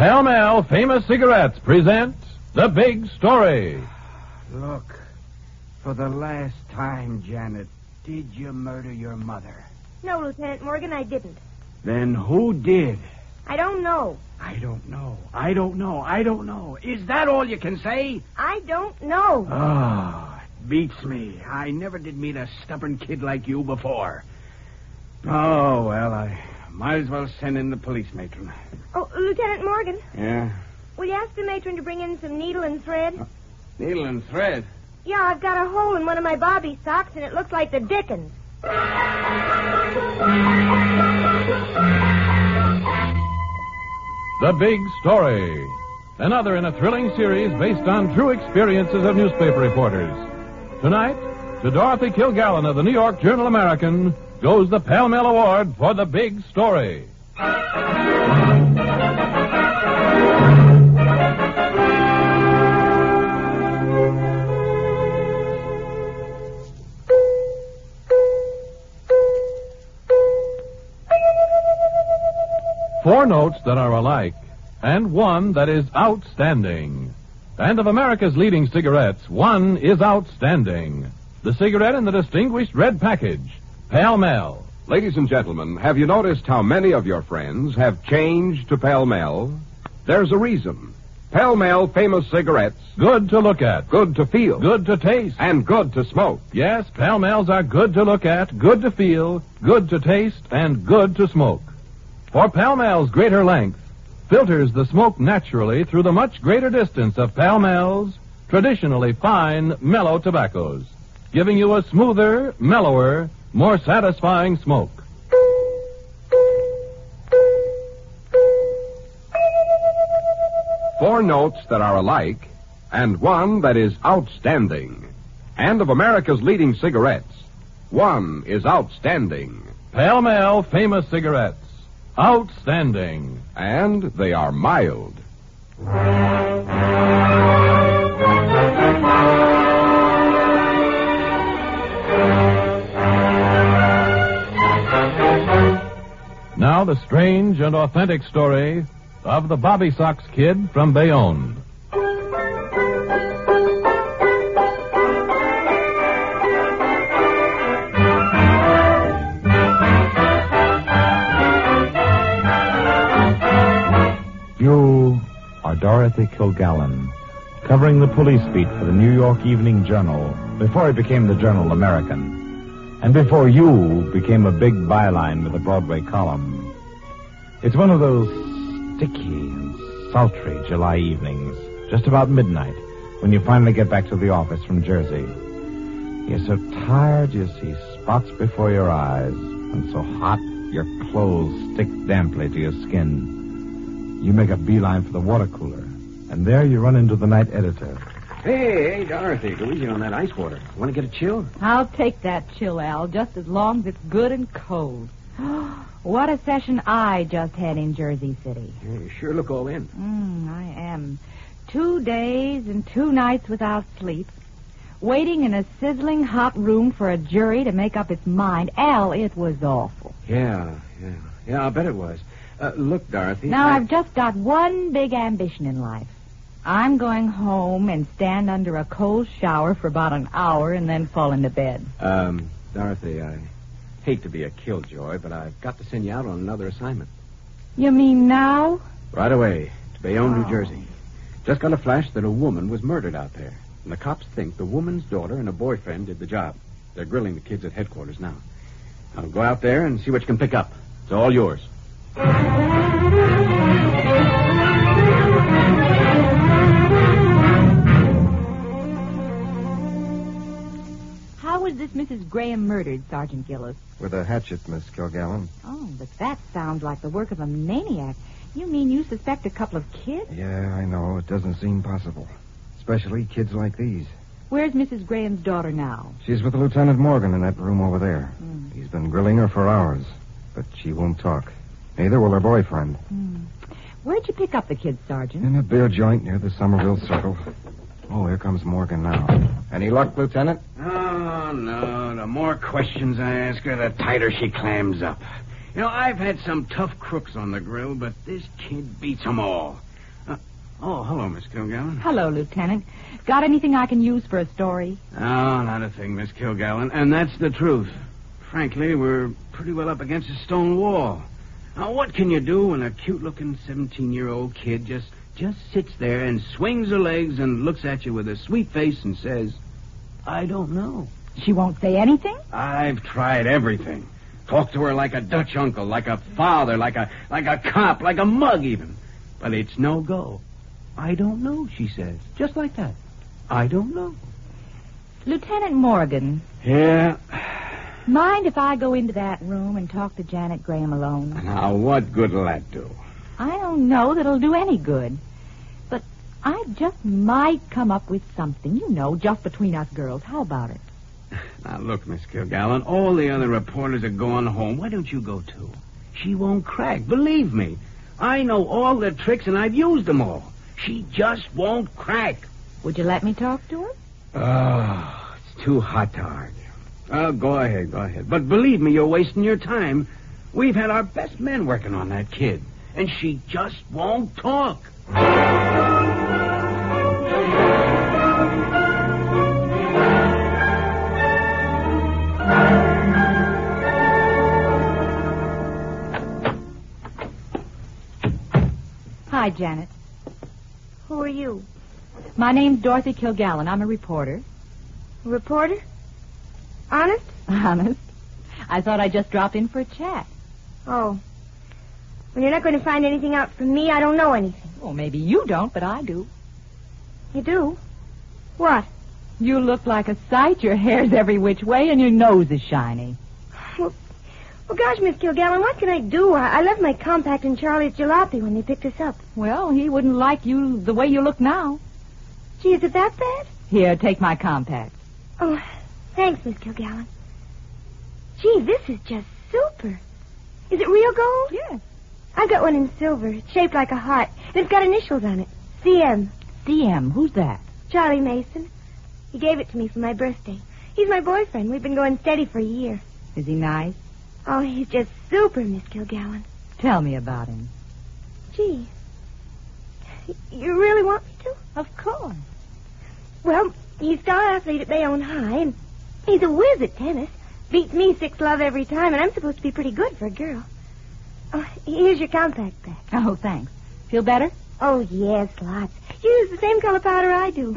Pall Mall Famous Cigarettes present The Big Story. Look, for the last time, Janet, did you murder your mother? No, Lieutenant Morgan, I didn't. Then who did? I don't know. I don't know. Is that all you can say? I don't know. Oh, it beats me. I never did meet a stubborn kid like you before. Oh, well, I might as well send in the police matron. Oh, Lieutenant Morgan, Yeah? will you ask the matron to bring in some needle and thread? Needle and thread? Yeah, I've got a hole in one of my bobby socks, and it looks like the dickens. The Big Story. Another in a thrilling series based on true experiences of newspaper reporters. Tonight, to Dorothy Kilgallen of the New York Journal-American goes the Pall Mall Award for The Big Story. Four notes that are alike, and one that is outstanding. And of America's leading cigarettes, one is outstanding. The cigarette in the distinguished red package, Pall Mall. Ladies and gentlemen, have you noticed how many of your friends have changed to Pall Mall? There's a reason. Pall Mall Famous Cigarettes. Good to look at. Good to feel. Good to taste. And good to smoke. Yes, Pall Malls are good to look at, good to feel, good to taste, and good to smoke. For Pall Mall's greater length filters the smoke naturally through the much greater distance of Pall Mall's traditionally fine, mellow tobaccos, giving you a smoother, mellower, more satisfying smoke. Four notes that are alike, and one that is outstanding. And of America's leading cigarettes, one is outstanding. Pall Mall Famous Cigarettes. Outstanding. And they are mild. Now the strange and authentic story of the Bobby Sox Kid from Bayonne. You are Dorothy Kilgallen, covering the police beat for the New York Evening Journal before it became the Journal-American, and before you became a big byline with a Broadway column. It's one of those sticky and sultry July evenings, just about midnight, when you finally get back to the office from Jersey. You're so tired you see spots before your eyes, and so hot your clothes stick damply to your skin. You make a beeline for the water cooler, and there you run into the night editor. Hey, Dorothy, go easy on that ice water. Want to get a chill? I'll take that chill, Al, just as long as it's good and cold. What a session I just had in Jersey City. Yeah, you sure look all in. I am. 2 days and 2 nights without sleep. Waiting in a sizzling hot room for a jury to make up its mind. Al, it was awful. Yeah, I'll bet it was. Look, Dorothy. Now, I've just got one big ambition in life. I'm going home and stand under a cold shower for about an hour and then fall into bed. Dorothy, I hate to be a killjoy, but I've got to send you out on another assignment. You mean now? Right away, to Bayonne, New Jersey. Just got a flash that a woman was murdered out there. And the cops think the woman's daughter and a boyfriend did the job. They're grilling the kids at headquarters now. I'll go out there and see what you can pick up. It's all yours. How was this Mrs. Graham murdered, Sergeant Gillis? With a hatchet, Miss Kilgallen. Oh, but that sounds like the work of a maniac. You mean you suspect a couple of kids? Yeah, I know. It doesn't seem possible. Especially kids like these. Where's Mrs. Graham's daughter now? She's with Lieutenant Morgan in that room over there. Mm. He's been grilling her for hours, but she won't talk. Neither will her boyfriend. Where'd you pick up the kids, Sergeant? In a beer joint near the Somerville Circle. Oh, here comes Morgan now. Any luck, Lieutenant? Oh, no. The more questions I ask her, the tighter she clams up. You know, I've had some tough crooks on the grill, but this kid beats them all. Oh, hello, Miss Kilgallen. Hello, Lieutenant. Got anything I can use for a story? Oh, not a thing, Miss Kilgallen. And that's the truth. Frankly, we're pretty well up against a stone wall. Now, what can you do when a cute-looking 17-year-old kid just sits there and swings her legs and looks at you with a sweet face and says, I don't know. She won't say anything? I've tried everything. Talked to her like a Dutch uncle, like a father, like a cop, like a mug even. But it's no go. I don't know, she says. Just like that. I don't know. Lieutenant Morgan. Yeah? Mind if I go into that room and talk to Janet Graham alone? Now, what good'll that do? I don't know that it'll do any good. But I just might come up with something, just between us girls. How about it? Now, look, Miss Kilgallen, all the other reporters are going home. Why don't you go, too? She won't crack. Believe me. I know all the tricks, and I've used them all. She just won't crack. Would you let me talk to her? Oh, it's too hot to argue. Oh, go ahead. But believe me, you're wasting your time. We've had our best men working on that kid, and she just won't talk. Hi, Janet. Who are you? My name's Dorothy Kilgallen. I'm a reporter. A reporter? Honest? Honest. I thought I'd just drop in for a chat. Oh. Well, you're not going to find anything out from me. I don't know anything. Well, maybe you don't, but I do. You do? What? You look like a sight. Your hair's every which way, and your nose is shiny. Well, gosh, Miss Kilgallen, what can I do? I left my compact in Charlie's jalopy when they picked us up. Well, he wouldn't like you the way you look now. Gee, is it that bad? Here, take my compact. Oh, thanks, Miss Kilgallen. Gee, this is just super. Is it real gold? Yes. I've got one in silver. It's shaped like a heart, and it's got initials on it. CM. CM, who's that? Charlie Mason. He gave it to me for my birthday. He's my boyfriend. We've been going steady for a year. Is he nice? Oh, he's just super, Miss Kilgallen. Tell me about him. Gee. You really want me to? Of course. Well, he's star athlete at Bayonne High, and he's a whiz at tennis. Beats me 6-love every time, and I'm supposed to be pretty good for a girl. Oh, here's your compact back. Oh, thanks. Feel better? Oh, yes, lots. You use the same color powder I do.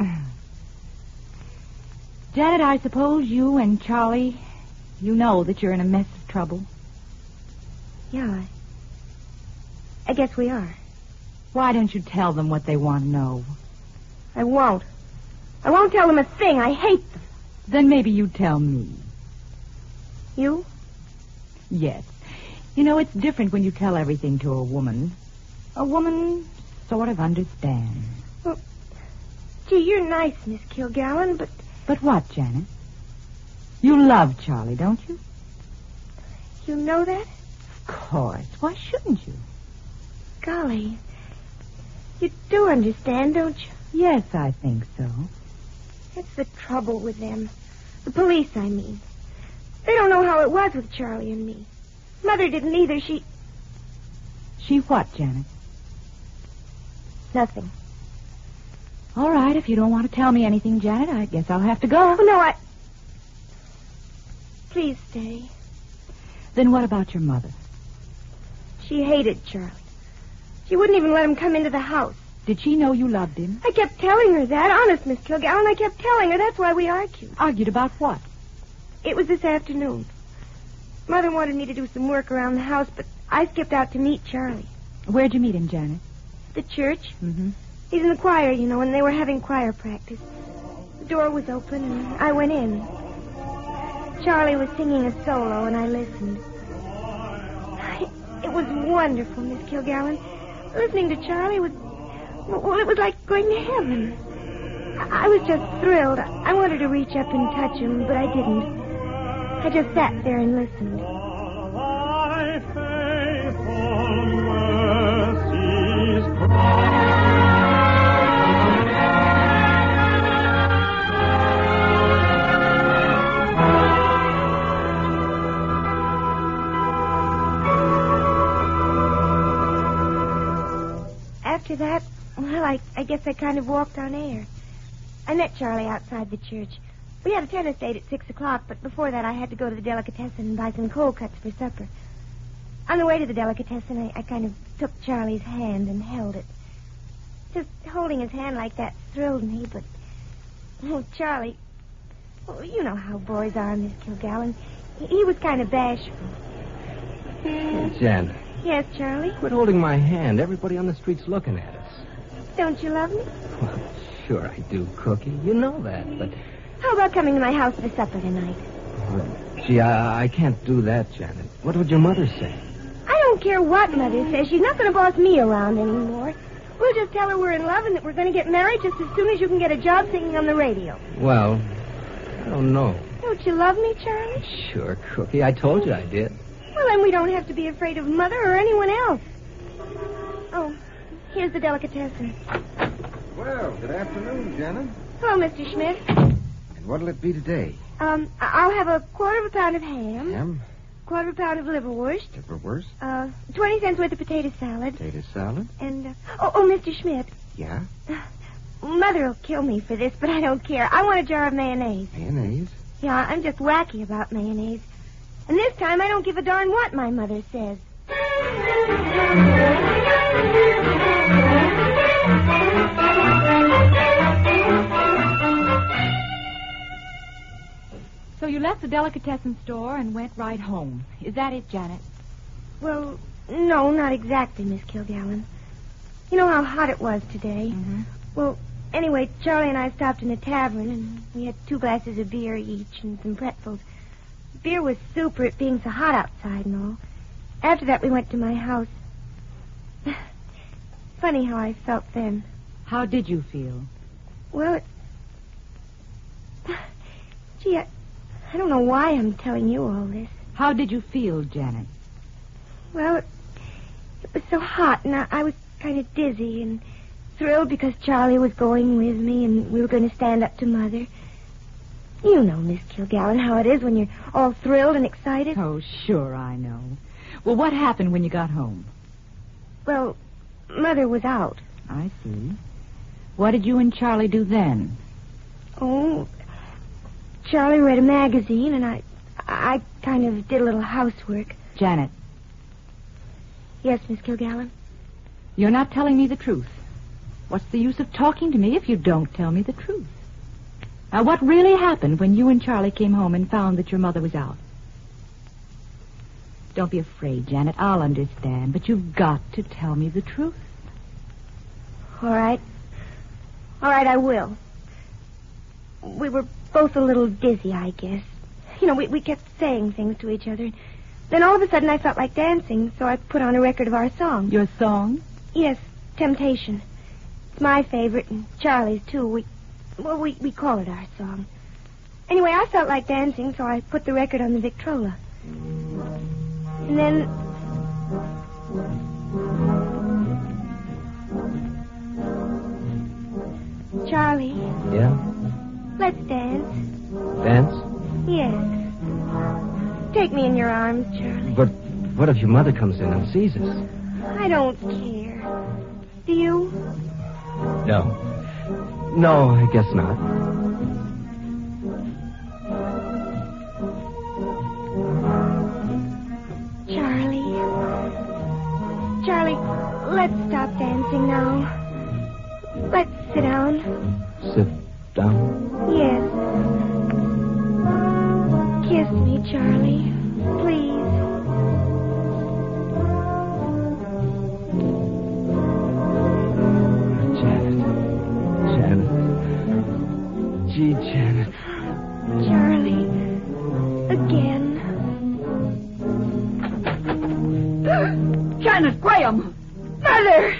Janet, I suppose you and Charlie, you know that you're in a mess of trouble. Yeah, I guess we are. Why don't you tell them what they want to know? I won't. I won't tell them a thing. I hate them. Then maybe you tell me. You? Yes. It's different when you tell everything to a woman. A woman sort of understands. Well, gee, you're nice, Miss Kilgallen, but... But what, Janet? You love Charlie, don't you? You know that? Of course. Why shouldn't you? Golly. You do understand, don't you? Yes, I think so. That's the trouble with them. The police, I mean. They don't know how it was with Charlie and me. Mother didn't either. She what, Janet? Nothing. All right, if you don't want to tell me anything, Janet, I guess I'll have to go. Oh, no, Please stay. Then what about your mother? She hated Charlie. She wouldn't even let him come into the house. Did she know you loved him? I kept telling her that. Honest, Miss Kilgallen, I kept telling her. That's why we argued. Argued about what? It was this afternoon. Mother wanted me to do some work around the house, but I skipped out to meet Charlie. Where'd you meet him, Janet? The church. Mm-hmm. He's in the choir, and they were having choir practice. The door was open, and I went in. Charlie was singing a solo, and I listened. It was wonderful, Miss Kilgallen. Listening to Charlie was... Well, it was like going to heaven. I was just thrilled. I wanted to reach up and touch him, but I didn't. I just sat there and listened. After that, Well, I guess I kind of walked on air. I met Charlie outside the church. We had a tennis date at 6 o'clock, but before that I had to go to the delicatessen and buy some cold cuts for supper. On the way to the delicatessen, I kind of took Charlie's hand and held it. Just holding his hand like that thrilled me, but... Oh, Charlie... Well, you know how boys are, Miss Kilgallen. He was kind of bashful. Jan. Yes, Charlie? Quit holding my hand. Everybody on the street's looking at us. Don't you love me? Well, sure I do, Cookie. You know that, but... How about coming to my house for supper tonight? Gee, I can't do that, Janet. What would your mother say? I don't care what Mother says. She's not going to boss me around anymore. We'll just tell her we're in love and that we're going to get married just as soon as you can get a job singing on the radio. Well, I don't know. Don't you love me, Charlie? Sure, Cookie. I told you I did. Well, then we don't have to be afraid of Mother or anyone else. Oh, here's the delicatessen. Well, good afternoon, Janet. Hello, Mr. Schmidt. And what'll it be today? I'll have a quarter of a pound of ham. Ham? Quarter of a pound of liverwurst. Liverwurst? 20 cents worth of potato salad. Potato salad? And, Mr. Schmidt. Yeah? Mother'll kill me for this, but I don't care. I want a jar of mayonnaise. Mayonnaise? Yeah, I'm just wacky about mayonnaise. And this time I don't give a darn what my mother says. So you left the delicatessen store and went right home. Is that it, Janet? Well, no, not exactly, Miss Kilgallen. You know how hot it was today? Mm-hmm. Well, anyway, Charlie and I stopped in a tavern, and we had 2 glasses of beer each and some pretzels. Beer was super, it being so hot outside and all. After that, we went to my house. Funny how I felt then. How did you feel? Well, Gee, I don't know why I'm telling you all this. How did you feel, Janet? Well, it was so hot, and I was kind of dizzy and thrilled because Charlie was going with me, and we were going to stand up to Mother. You know, Miss Kilgallen, how it is when you're all thrilled and excited. Oh, sure, I know. Well, what happened when you got home? Well, Mother was out. I see. What did you and Charlie do then? Oh, Charlie read a magazine, and I kind of did a little housework. Janet. Yes, Miss Kilgallen? You're not telling me the truth. What's the use of talking to me if you don't tell me the truth? Now, what really happened when you and Charlie came home and found that your mother was out? Don't be afraid, Janet. I'll understand, but you've got to tell me the truth. All right. All right, I will. We were both a little dizzy, I guess. You know, we kept saying things to each other. Then all of a sudden I felt like dancing, so I put on a record of our song. Your song? Yes, Temptation. It's my favorite, and Charlie's, too. We call it our song. Anyway, I felt like dancing, so I put the record on the Victrola. And then... Charlie. Yeah? Let's dance. Dance? Yes. Take me in your arms, Charlie. But what if your mother comes in and sees us? I don't care. Do you? No. No, I guess not. Charlie, let's stop dancing now. Let's sit down. Sit down? Yes. Kiss me, Charlie. Please. Janet. Gee, Janet. Charlie. Again. Janet Graham! Mother!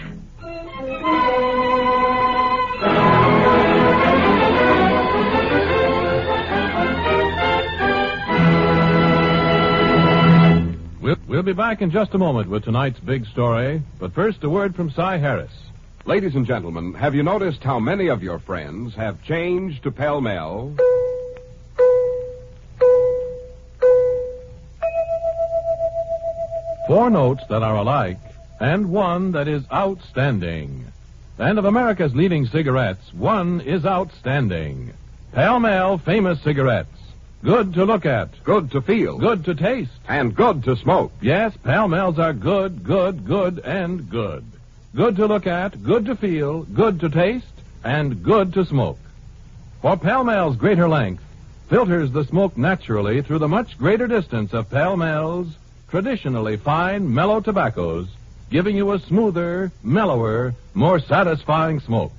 We'll be back in just a moment with tonight's big story. But first, a word from Cy Harris. Ladies and gentlemen, have you noticed how many of your friends have changed to pell-mell? Four notes that are alike, and one that is outstanding. And of America's leading cigarettes, one is outstanding. Pall Mall Famous Cigarettes. Good to look at. Good to feel. Good to taste. And good to smoke. Yes, Pall Malls are good, and good. Good to look at, good to feel, good to taste, and good to smoke. For Pall Malls greater length filters the smoke naturally through the much greater distance of Pall Malls traditionally fine, mellow tobaccos, giving you a smoother, mellower, more satisfying smoke.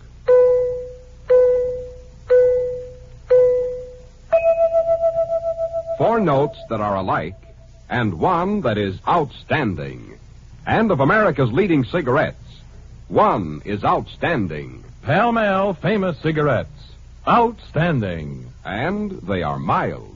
Four notes that are alike, and one that is outstanding. And of America's leading cigarettes, one is outstanding. Pall Mall Famous Cigarettes. Outstanding. And they are mild.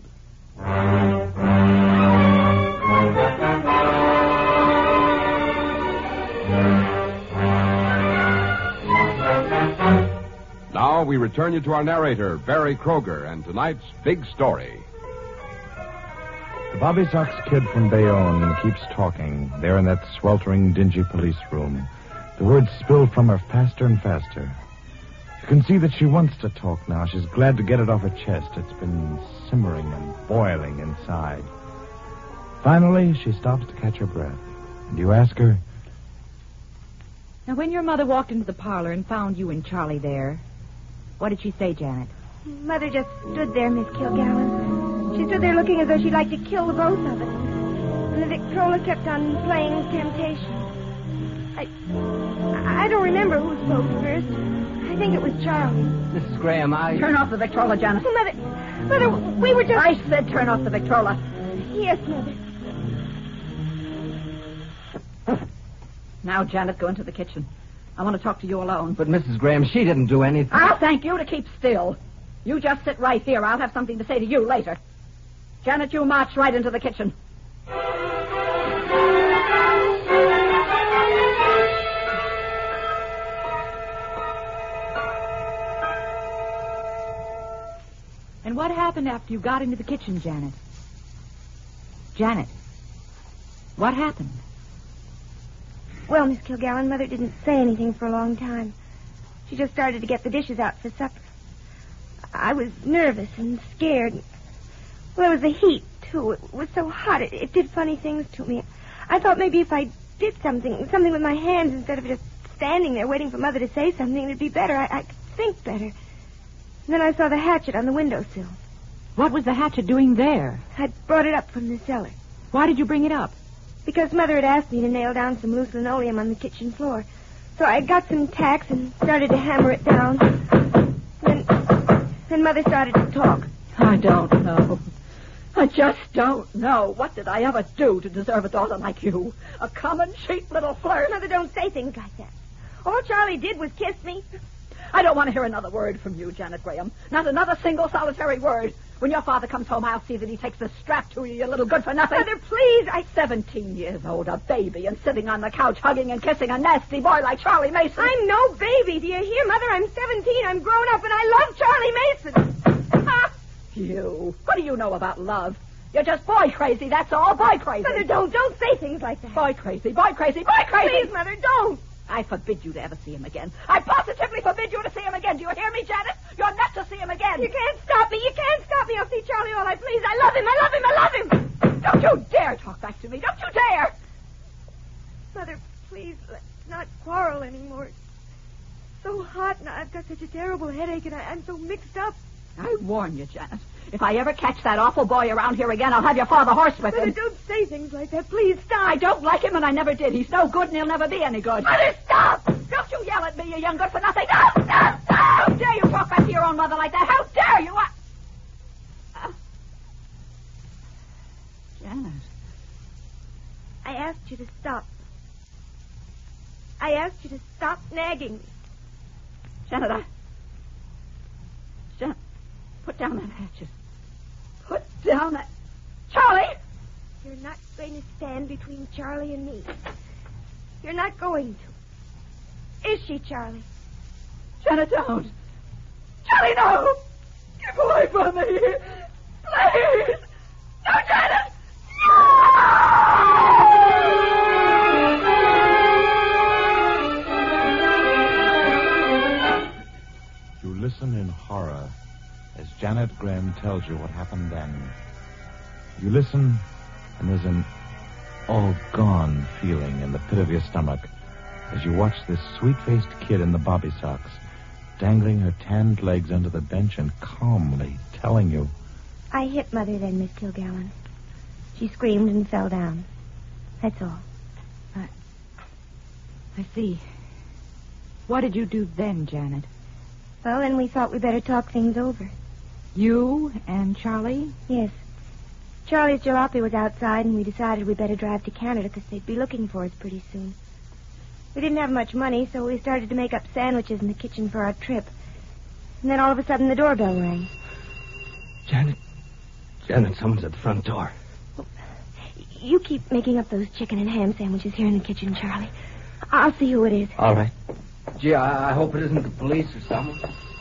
Now we return you to our narrator, Barry Kroger, and tonight's big story. The Bobby Sox kid from Bayonne keeps talking there in that sweltering, dingy police room. The words spill from her faster and faster. You can see that she wants to talk now. She's glad to get it off her chest. It's been simmering and boiling inside. Finally, she stops to catch her breath. And you ask her... Now, when your mother walked into the parlor and found you and Charlie there, what did she say, Janet? Mother just stood there, Miss Kilgallen. She stood there looking as though she'd like to kill the both of us. And the Victrola kept on playing Temptation. I don't remember who spoke first. I think it was Charlie. Mrs. Graham, Turn off the Victrola, Janet. Mother, we were just... I said turn off the Victrola. Yes, Mother. Now, Janet, go into the kitchen. I want to talk to you alone. But Mrs. Graham, she didn't do anything. I'll thank you to keep still. You just sit right here. I'll have something to say to you later. Janet, you march right into the kitchen. And what happened after you got into the kitchen, Janet? Janet, what happened? Well, Miss Kilgallen, Mother didn't say anything for a long time. She just started to get the dishes out for supper. I was nervous and scared. Well, it was the heat, too. It was so hot. It did funny things to me. I thought maybe if I did something with my hands instead of just standing there waiting for Mother to say something, it'd be better. I could think better. And then I saw the hatchet on the windowsill. What was the hatchet doing there? I'd brought it up from the cellar. Why did you bring it up? Because Mother had asked me to nail down some loose linoleum on the kitchen floor. So I got some tacks and started to hammer it down. Then Mother started to talk. I don't know. I just don't know. What did I ever do to deserve a daughter like you? A common, cheap little flirt. Mother, don't say things like that. All Charlie did was kiss me. I don't want to hear another word from you, Janet Graham. Not another single solitary word. When your father comes home, I'll see that he takes the strap to you, you little good-for-nothing. Mother, please, 17 years old, a baby, and sitting on the couch hugging and kissing a nasty boy like Charlie Mason. I'm no baby. Do you hear, Mother? I'm 17. I'm grown up, and I love Charlie Mason. Ha! You. What do you know about love? You're just boy crazy, that's all. Boy crazy. Mother, don't say things like that. Boy crazy, boy crazy, boy crazy. Please, Mother, don't. I forbid you to ever see him again. I positively forbid you to see him again. Do you hear me, Janet? You're not to see him again. You can't stop me. You can't stop me. I'll see Charlie all I please. I love him. I love him. I love him. Don't you dare talk back to me. Don't you dare. Mother, please, let's not quarrel anymore. It's so hot, and I've got such a terrible headache, and I'm so mixed up. I warn you, Janet. If I ever catch that awful boy around here again, I'll have your father horsewhip him. Mother, don't say things like that. Please, stop. I don't like him, and I never did. He's no good, and he'll never be any good. Mother, stop! Don't you yell at me, you young good-for-nothing. No, no, no! How dare you talk back to your own mother like that? How dare you? Janet. I asked you to stop. I asked you to stop nagging me. Janet, Janet, put down that hatchet. Put down that... Charlie! You're not going to stand between Charlie and me. You're not going to. Is she, Charlie? Janet, don't. Charlie, no! Keep away from me! Please! No, Janet! No! horror as Janet Graham tells you what happened then. You listen, and there's an all-gone feeling in the pit of your stomach as you watch this sweet-faced kid in the bobby socks dangling her tanned legs under the bench and calmly telling you, I hit Mother then, Miss Kilgallen. She screamed and fell down. That's all. I see. What did you do then, Janet? Well, then we thought we better talk things over. You and Charlie? Yes. Charlie's jalopy was outside, and we decided we'd better drive to Canada because they'd be looking for us pretty soon. We didn't have much money, so we started to make up sandwiches in the kitchen for our trip. And then all of a sudden the doorbell rang. Janet, someone's at the front door. You keep making up those chicken and ham sandwiches here in the kitchen, Charlie. I'll see who it is. All right. Gee, I hope it isn't the police or someone.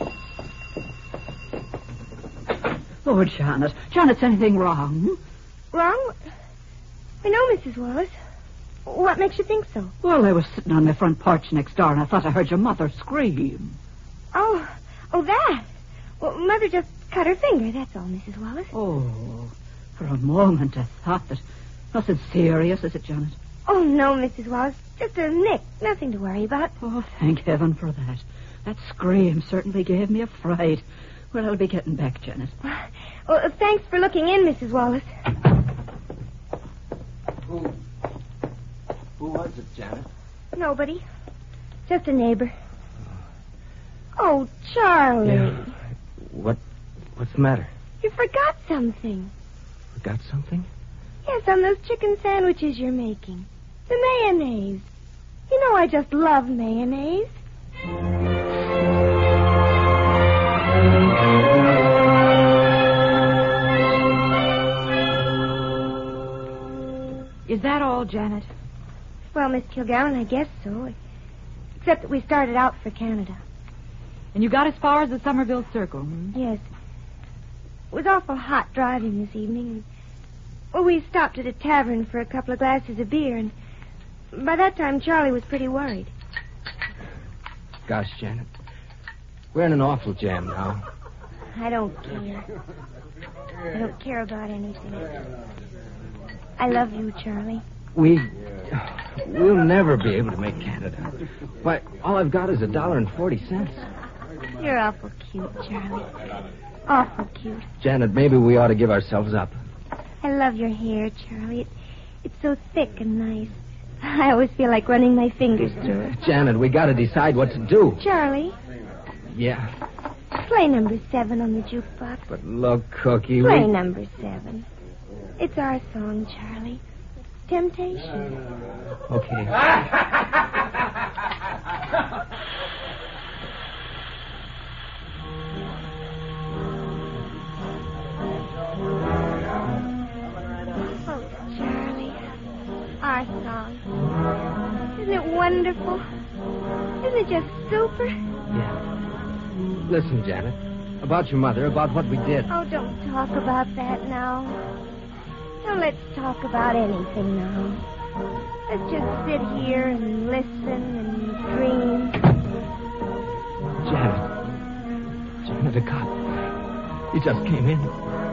Oh, Janet. Janet's anything wrong? Wrong? I know, Mrs. Wallace. What makes you think so? Well, I was sitting on the front porch next door, and I thought I heard your mother scream. Oh, that. Well, Mother just cut her finger, that's all, Mrs. Wallace. Oh, for a moment I thought that... Nothing serious, is it, Janet? Oh, no, Mrs. Wallace. Just a nick. Nothing to worry about. Oh, thank heaven for that. That scream certainly gave me a fright. Well, I'll be getting back, Janet. Well, thanks for looking in, Mrs. Wallace. Who was it, Janet? Nobody. Just a neighbor. Oh, Charlie. Yeah. What's the matter? You forgot something. Forgot something? Yes, on those chicken sandwiches you're making. The mayonnaise. You know I just love mayonnaise. Is that all, Janet? Well, Miss Kilgallen, I guess so. Except that we started out for Canada. And you got as far as the Somerville Circle, hmm? Yes. It was awful hot driving this evening. Well, we stopped at a tavern for a couple of glasses of beer, and by that time Charlie was pretty worried. Gosh, Janet. We're in an awful jam now. I don't care. I don't care about anything. I love you, Charlie. We'll never be able to make Canada. Why, all I've got is $1.40. You're awful cute, Charlie. Awful cute. Janet, maybe we ought to give ourselves up. I love your hair, Charlie. It's so thick and nice. I always feel like running my fingers through it. Janet, we got to decide what to do. Charlie, Yeah. play number 7 on the jukebox. But look, Cookie, Play number 7. It's our song, Charlie. Temptation. Okay. Oh, Charlie. Our song. Isn't it wonderful? Isn't it just super? Yeah. Listen, Janet. About your mother, about what we did. Oh, don't talk about that now. Now let's talk about anything now. Let's just sit here and listen and dream. Janet, a cop. He just came in.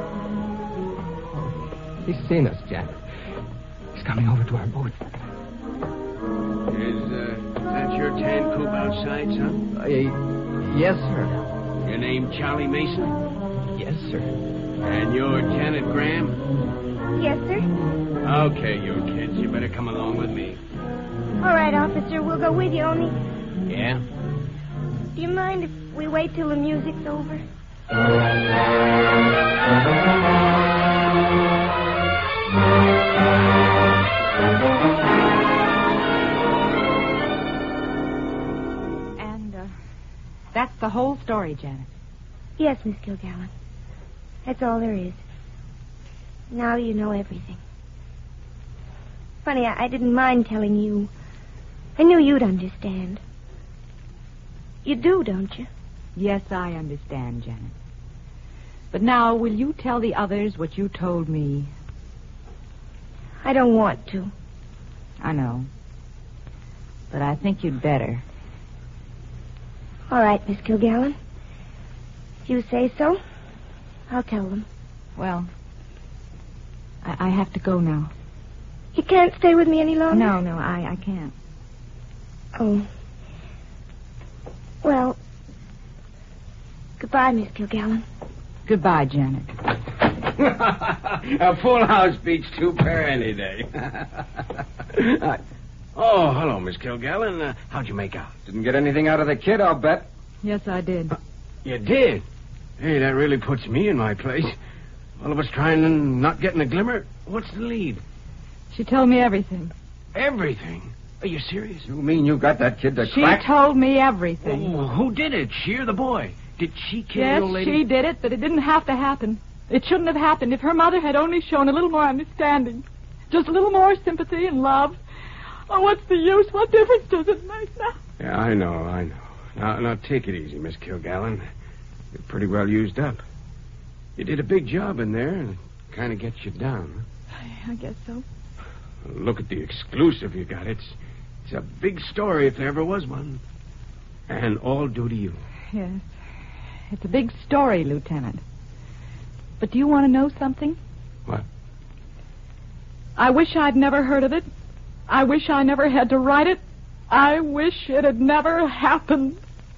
He's seen us, Janet. He's coming over to our boat. Is that your tan coupe outside, son? Yes, sir. Your name Charlie Mason? Yes, sir. And you're Janet Graham? Yes, sir. Okay, you kids. You better come along with me. All right, officer. We'll go with you, only... Yeah? Do you mind if we wait till the music's over? And, that's the whole story, Janet. Yes, Miss Kilgallen. That's all there is. Now you know everything. Funny, I didn't mind telling you. I knew you'd understand. You do, don't you? Yes, I understand, Janet. But now, will you tell the others what you told me? I don't want to. I know. But I think you'd better. All right, Miss Kilgallen. you say so, I'll tell them. Well, I have to go now. You can't stay with me any longer? No, I can't. Oh. Well, goodbye, Miss Kilgallen. Goodbye, Janet. A full house beats two pair any day. Oh, hello, Miss Kilgallen. How'd you make out? Didn't get anything out of the kid, I'll bet. Yes, I did. You did? Hey, that really puts me in my place. All of us trying and not getting a glimmer. What's the lead? She told me everything. Everything? Are you serious? You mean you got that kid to She crack? told me everything. Oh, who did it? She or the boy? Did she kill Yes, the old lady? she did it, but it didn't have to happen. It shouldn't have happened if her mother had only shown a little more understanding. Just a little more sympathy and love. Oh, what's the use? What difference does it make now? Yeah, I know. Now take it easy, Miss Kilgallen. You're pretty well used up. You did a big job in there, and it kind of gets you down. I guess so. Look at the exclusive you got. It's a big story if there ever was one. And all due to you. Yes. It's a big story, Lieutenant. But do you want to know something? What? I wish I'd never heard of it. I wish I never had to write it. I wish it had never happened.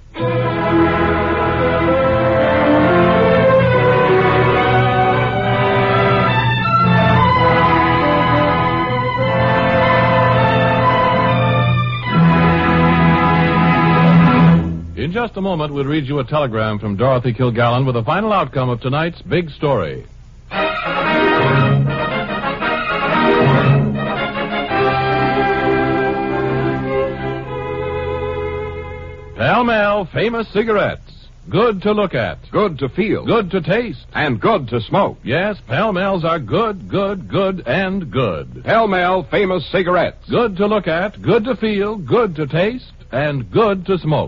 In just a moment, we'll read you a telegram from Dorothy Kilgallen with the final outcome of tonight's big story. Pall Mall Famous Cigarettes. Good to look at. Good to feel. Good to taste. And good to smoke. Yes, Pall Malls are good, and good. Pall Mall Famous Cigarettes. Good to look at, good to feel, good to taste, and good to smoke.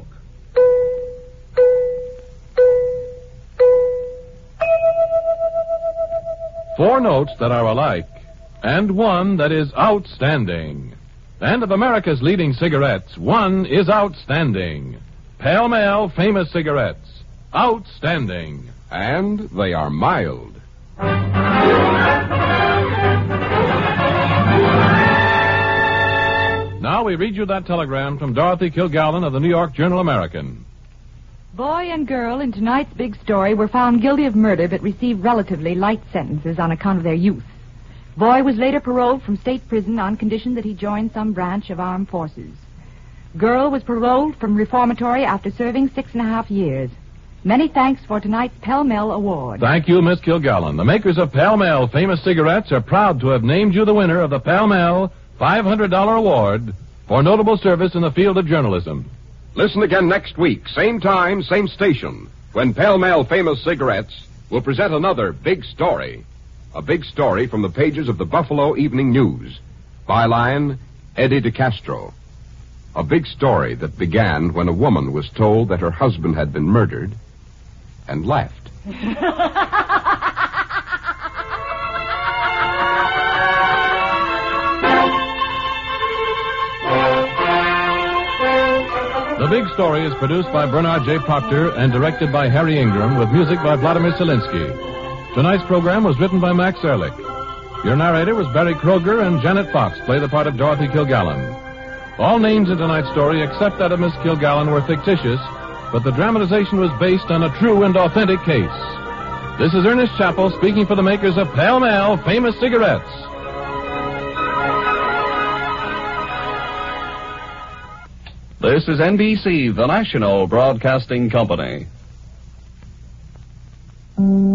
Four notes that are alike, and one that is outstanding. And of America's leading cigarettes, one is outstanding. Pall Mall Famous Cigarettes. Outstanding. And they are mild. Now we read you that telegram from Dorothy Kilgallen of the New York Journal-American. Boy and girl in tonight's big story were found guilty of murder but received relatively light sentences on account of their youth. Boy was later paroled from state prison on condition that he join some branch of armed forces. Girl was paroled from reformatory after serving 6.5 years. Many thanks for tonight's Pall Mall Award. Thank you, Miss Kilgallen. The makers of Pall Mall Famous Cigarettes are proud to have named you the winner of the Pall Mall $500 Award for notable service in the field of journalism. Listen again next week, same time, same station, when Pall Mall Famous Cigarettes will present another big story. A big story from the pages of the Buffalo Evening News. Byline, Eddie DeCastro. A big story that began when a woman was told that her husband had been murdered and left. The Big Story is produced by Bernard J. Proctor and directed by Harry Ingram with music by Vladimir Selinsky. Tonight's program was written by Max Ehrlich. Your narrator was Barry Kroger, and Janet Fox played the part of Dorothy Kilgallen. All names in tonight's story except that of Miss Kilgallen were fictitious, but the dramatization was based on a true and authentic case. This is Ernest Chappell speaking for the makers of Pall Mall Famous Cigarettes. This is NBC, the national broadcasting company.